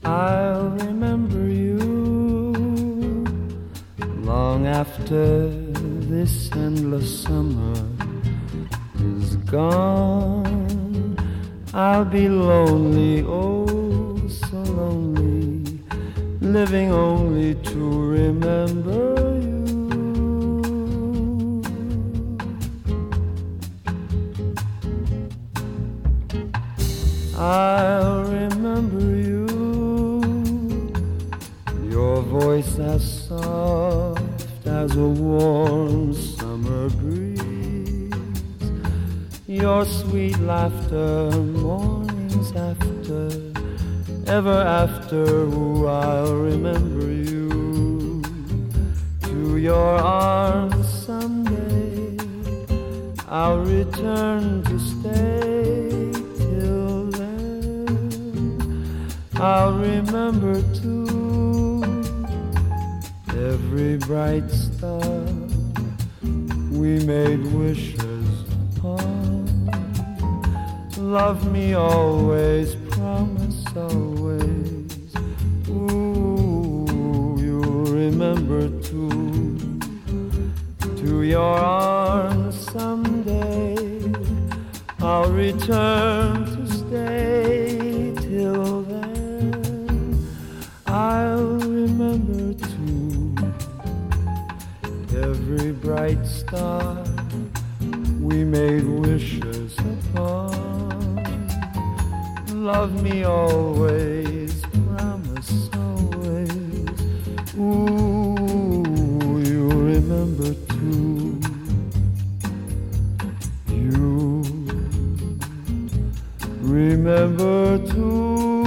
I'll remember you long after this endless summer is gone. I'll be lonely, oh so lonely, living only to remember you. I'll remember you, your voice as soft as a warm summer breeze, your sweet laughter mornings after, ever after. Ooh, I'll remember you, to your arms someday I'll return to stay. Till then I'll remember too every bright star we made wishes upon. Love me always, promise always. Ooh, you'll remember too, to your arms someday I'll return to stay. Till then I'll remember too every bright star we made wishes upon. Love me always, promise always. Ooh, you'll remember too. You remember too.